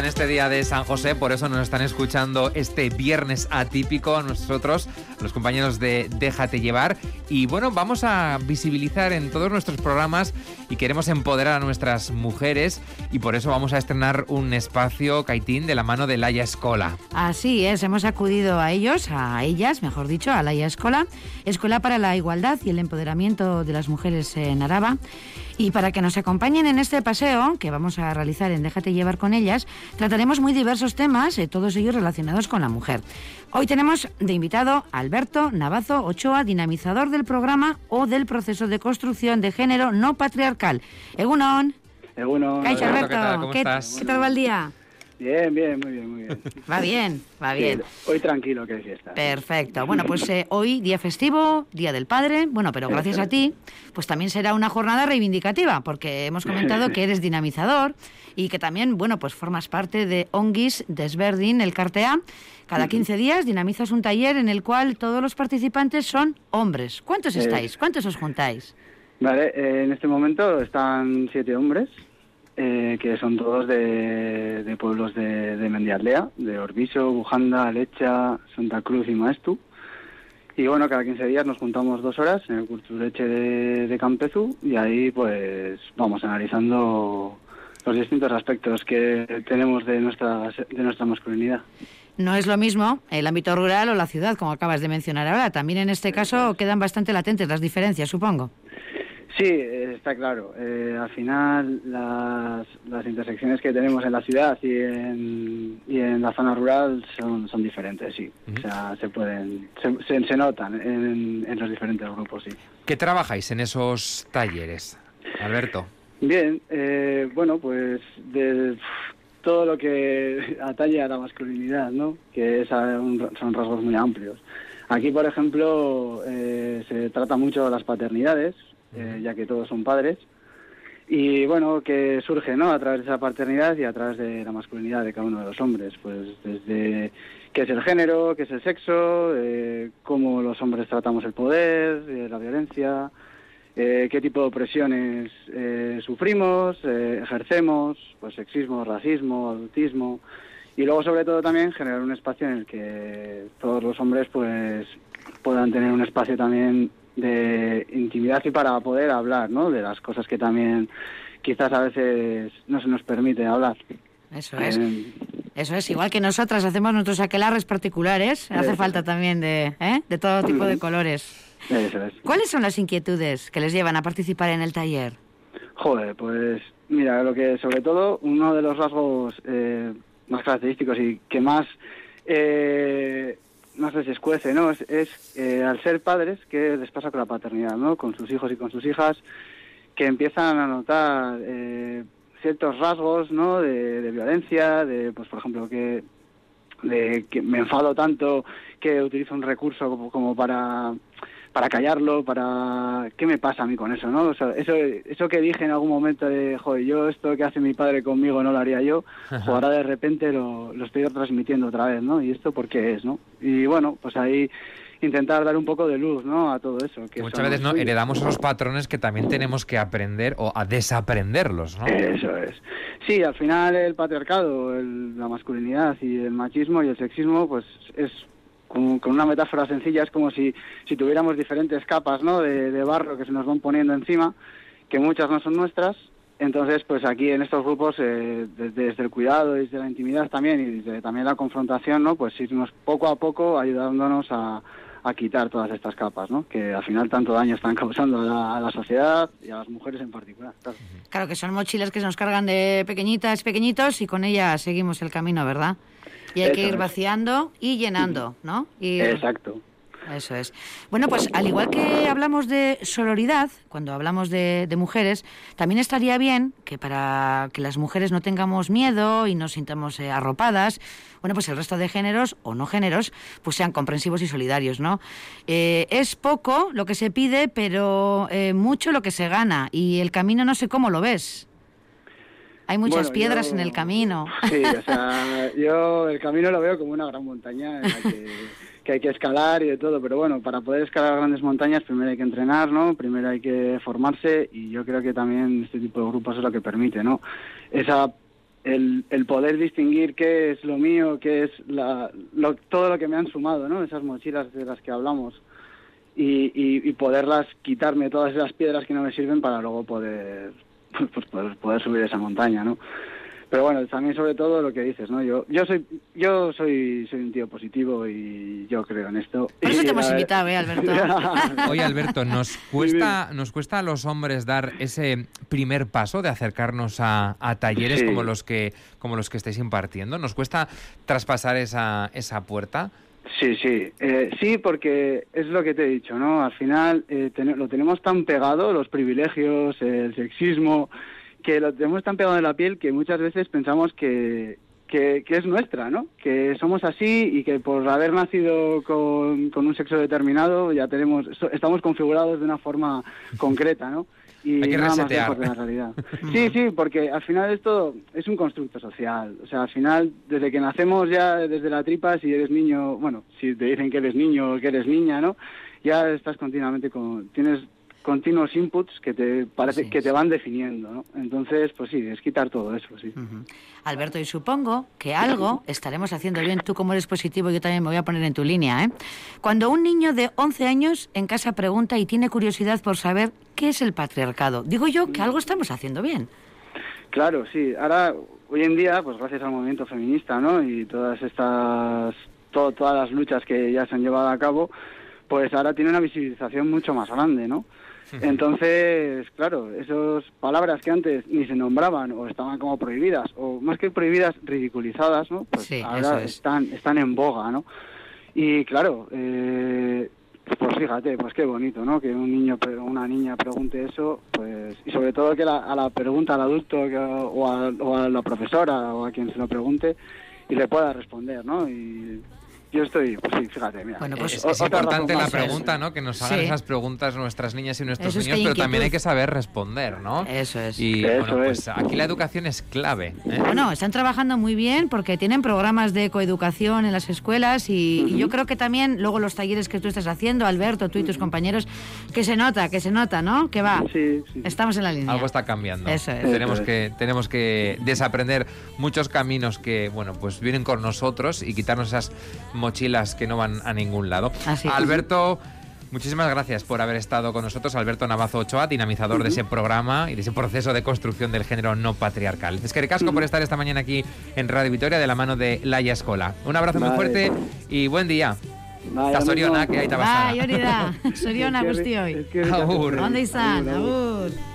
en este día de San José, por eso nos están escuchando este viernes atípico a nosotros, los compañeros de Déjate Llevar. Y bueno, vamos a visibilizar en todos nuestros programas y queremos empoderar a nuestras mujeres, y por eso vamos a estrenar un espacio, Kaitín, de la mano de Laia Escola. Así es, hemos acudido a ellas, mejor dicho, a Laia Escola, Escuela para la Igualdad y el Empoderamiento de las Mujeres en Araba. Y para que nos acompañen en este paseo que vamos a realizar en Déjate Llevar con ellas, trataremos muy diversos temas, todos ellos relacionados con la mujer. Hoy tenemos de invitado a Alberto Navazo Ochoa, dinamizador del programa o del proceso de construcción de género no patriarcal. Egunon. Egunon. Kaixo, Alberto, ¿qué tal? ¿Cómo estás? ¿Qué tal va el día? Bien, muy bien. Va bien. Sí, hoy tranquilo, que es fiesta. Perfecto. Bueno, pues hoy día festivo, Día del Padre, bueno, pero gracias a ti, pues también será una jornada reivindicativa, porque hemos comentado que eres dinamizador y que también, bueno, pues formas parte de Ongis Desberdin, el Cartea. Cada 15 días dinamizas un taller en el cual todos los participantes son hombres. ¿Cuántos estáis? ¿Cuántos os juntáis? Vale, en este momento están 7 hombres. Que son todos de pueblos de Mendialdea, de Orbiso, Bujanda, Alecha, Santa Cruz y Maestu. Y bueno, cada 15 días nos juntamos 2 horas en el Cultureche de Campezu, y ahí pues vamos analizando los distintos aspectos que tenemos de nuestra masculinidad. No es lo mismo el ámbito rural o la ciudad, como acabas de mencionar ahora. También en este caso quedan bastante latentes las diferencias, supongo. Sí, está claro. Al final las intersecciones que tenemos en la ciudad y en la zona rural son diferentes, sí. O sea, se notan en los diferentes grupos, sí. ¿Qué trabajáis en esos talleres, Alberto? Bien, bueno, pues de todo lo que atañe a la masculinidad, ¿no? Que son rasgos muy amplios. Aquí, por ejemplo, se trata mucho las paternidades, ya que todos son padres, y bueno, que surge, ¿no?, a través de esa paternidad y a través de la masculinidad de cada uno de los hombres, pues desde qué es el género, qué es el sexo, cómo los hombres tratamos el poder, la violencia, qué tipo de opresiones sufrimos, ejercemos, pues sexismo, racismo, adultismo, y luego sobre todo también generar un espacio en el que todos los hombres pues puedan tener un espacio también de intimidad y para poder hablar, ¿no?, de las cosas que también quizás a veces no se nos permite hablar. Eso es, igual que nosotras hacemos nuestros aquelarres particulares, hace falta también de todo tipo de colores. Eso es. ¿Cuáles son las inquietudes que les llevan a participar en el taller? Joder, pues mira, lo que sobre todo uno de los rasgos más característicos y que más les escuece, ¿no? Es al ser padres, ¿qué les pasa con la paternidad, ¿no? Con sus hijos y con sus hijas, que empiezan a notar ciertos rasgos, ¿no?, de violencia, pues por ejemplo, que me enfado tanto que utilizo un recurso como para callarlo, ¿qué me pasa a mí con eso, no? O sea, eso que dije en algún momento de, joder, yo esto que hace mi padre conmigo no lo haría yo, ahora de repente lo estoy transmitiendo otra vez, ¿no? ¿Y esto por qué es, no? Y bueno, pues ahí intentar dar un poco de luz, ¿no?, a todo eso. Que muchas veces, ¿no?, heredamos esos patrones que también tenemos que aprender o a desaprenderlos, ¿no? Eso es. Sí, al final el patriarcado, la masculinidad y el machismo y el sexismo, pues es con una metáfora sencilla, es como si tuviéramos diferentes capas, ¿no?, de barro que se nos van poniendo encima, que muchas no son nuestras. Entonces, pues aquí en estos grupos, desde el cuidado, desde la intimidad también y desde también la confrontación, ¿no?, pues irnos poco a poco ayudándonos a quitar todas estas capas, ¿no?, que al final tanto daño están causando a la sociedad y a las mujeres en particular. Claro que son mochilas que se nos cargan de pequeñitos y con ellas seguimos el camino, ¿verdad? Y hay que ir vaciando y llenando, ¿no? Exacto. Eso es. Bueno, pues al igual que hablamos de sororidad, cuando hablamos de mujeres, también estaría bien que para que las mujeres no tengamos miedo y nos sintamos arropadas, bueno, pues el resto de géneros o no géneros, pues sean comprensivos y solidarios, ¿no? Es poco lo que se pide, pero mucho lo que se gana, y el camino no sé cómo lo ves. Hay muchas piedras en el camino. Sí, o sea, yo el camino lo veo como una gran montaña en la que hay que escalar y de todo, pero bueno, para poder escalar grandes montañas primero hay que entrenar, ¿no? Primero hay que formarse, y yo creo que también este tipo de grupos es lo que permite, ¿no?, esa el poder distinguir qué es lo mío, qué es todo lo que me han sumado, ¿no? Esas mochilas de las que hablamos. Y poderlas quitarme todas esas piedras que no me sirven para luego poder subir esa montaña, ¿no? Pero bueno, también sobre todo lo que dices, ¿no? Yo soy un tío positivo y yo creo en esto. Por eso te hemos invitado, Alberto. Oye, Alberto, ¿nos cuesta a los hombres dar ese primer paso de acercarnos a talleres Sí. como los que estáis impartiendo? ¿Nos cuesta traspasar esa puerta? Sí, sí, porque es lo que te he dicho, ¿no? Al final lo tenemos tan pegado, los privilegios, el sexismo, que lo tenemos tan pegado en la piel que muchas veces pensamos que es nuestra, ¿no? Que somos así y que por haber nacido con un sexo determinado ya estamos configurados de una forma concreta, ¿no? Y hay que nada resetear. más lejos de la realidad. Sí, porque al final esto es un constructo social. O sea, al final, desde que nacemos ya, desde la tripa, si eres niño, bueno, si te dicen que eres niño o que eres niña, ¿no? Ya estás continuamente tienes continuos inputs que te parece que te van definiendo, ¿no? Entonces, pues sí, es quitar todo eso, sí. Alberto, y supongo que algo estaremos haciendo bien. Tú, como eres positivo, yo también me voy a poner en tu línea, ¿eh? Cuando un niño de 11 años en casa pregunta y tiene curiosidad por saber qué es el patriarcado, digo yo que algo estamos haciendo bien. Claro, sí. Ahora, hoy en día, pues gracias al movimiento feminista, ¿no? Y todas las luchas que ya se han llevado a cabo, pues ahora tiene una visibilización mucho más grande, ¿no? Entonces, claro, esas palabras que antes ni se nombraban o estaban como prohibidas, o más que prohibidas, ridiculizadas, ¿no? Pues sí, ahora están en boga, ¿no? Y claro, pues fíjate, pues qué bonito, ¿no? Que un niño o una niña pregunte eso, pues, y sobre todo que a la pregunta al adulto o a la profesora o a quien se lo pregunte y le pueda responder, ¿no? Y yo estoy, pues sí, fíjate, mira. Bueno, pues es importante la más. pregunta, ¿no? Que nos hagan Sí. esas preguntas nuestras niñas y nuestros Eso es niños, que pero también inquietud. hay que saber responder, ¿no? Eso es. Y Eso bueno, pues es. aquí la educación es clave, ¿eh? Bueno, están trabajando muy bien porque tienen programas de coeducación en las escuelas y yo creo que también luego los talleres que tú estás haciendo, Alberto, tú y tus compañeros, que se nota, ¿no? Que va. Sí. Estamos en la línea. Algo está cambiando. Eso es. Tenemos que desaprender muchos caminos que, bueno, pues vienen con nosotros y quitarnos esas mochilas que no van a ningún lado. Así es. Alberto, muchísimas gracias por haber estado con nosotros. Alberto Navazo Ochoa, dinamizador de ese programa y de ese proceso de construcción del género no patriarcal. Es que ricasco por estar esta mañana aquí en Radio Vitoria de la mano de Laia Escola. Un abrazo muy fuerte y buen día. Bai, Zoriona, que ahí te vas a... Bai, hori da. Soriona guztioi. Eskerrik asko. Agur. Ondo izan, agur.